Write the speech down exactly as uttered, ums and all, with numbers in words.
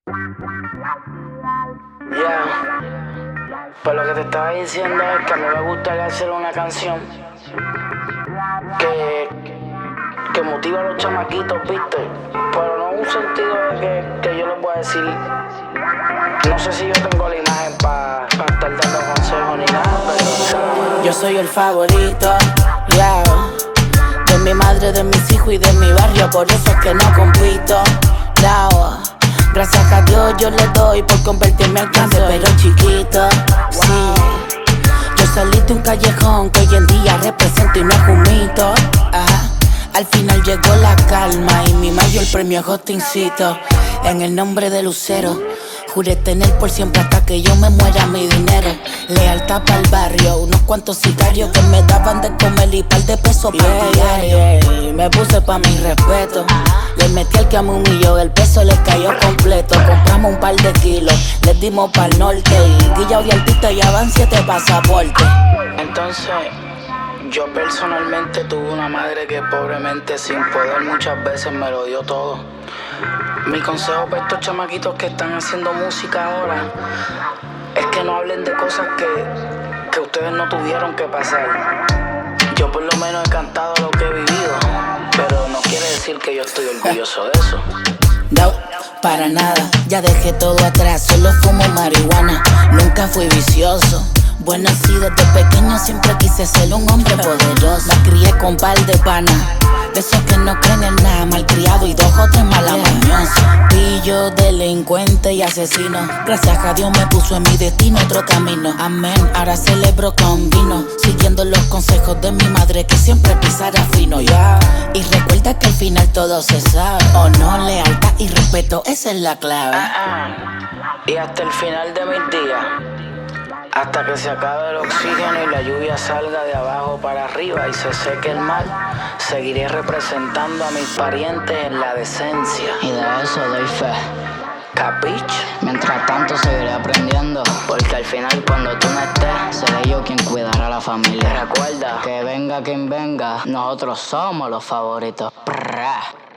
Ya, pues lo que te estaba diciendo es que a mí me gustaría hacer una canción que, que motiva a los chamaquitos, ¿viste? Pero no en un sentido de que, que yo les voy a decir. No sé si yo tengo la imagen para pa estar dando consejos ni nada, pero yo soy el favorito, yeah, de mi madre, de mis hijos y de mi barrio. Por eso es que no compito, no. Gracias a Dios yo le doy por convertirme en grande, pero chiquito, sí. Yo salí de un callejón que hoy en día represento y no es un mito. Ajá. Al final llegó la calma y mi mayor premio es Hostincito. En el nombre de Lucero juré tener por siempre hasta que yo me muera mi dinero. Lealtad para el barrio, unos cuantos sicarios que me daban de comer y par de pesos yeah, para diario. Yeah, yeah. Me puse pa' mi respeto, le metí al que me humilló, el peso le cayó completo. Compramos un par de kilos, les dimos pa'l norte y Guilla y Altita ya van siete pasaportes. Entonces, yo personalmente tuve una madre que pobremente sin poder muchas veces me lo dio todo. Mi consejo para estos chamaquitos que están haciendo música ahora es que no hablen de cosas que, que ustedes no tuvieron que pasar. Yo por lo menos he cantado lo que he vivido, pero no quiere decir que yo estoy orgulloso de eso. No, para nada, ya dejé todo atrás, solo fumo marihuana, nunca fui vicioso. Bueno, sí, desde pequeño siempre quise ser un hombre poderoso. La crié con par de pana, de esos que no creen en nada, malcriado y dos o tres malamañosos. Pillo, delincuente y asesino, gracias a Dios me puso en mi destino otro camino. Amén, ahora celebro con vino, siguiendo los consejos de mi madre que siempre pisara fino, ya. Yeah. Y recuerda que al final todo se sabe, honor, lealtad y respeto, esa es la clave. Ah, ah. Y hasta el final de mis días, hasta que se acabe el oxígeno y la lluvia salga de abajo para arriba y se seque el mar, seguiré representando a mis parientes en la decencia. Y de eso doy fe. ¿Capich? Mientras tanto seguiré aprendiendo, porque al final cuando tú no estés, seré yo quien cuidará a la familia. Recuerda que venga quien venga, nosotros somos los favoritos. Prrra.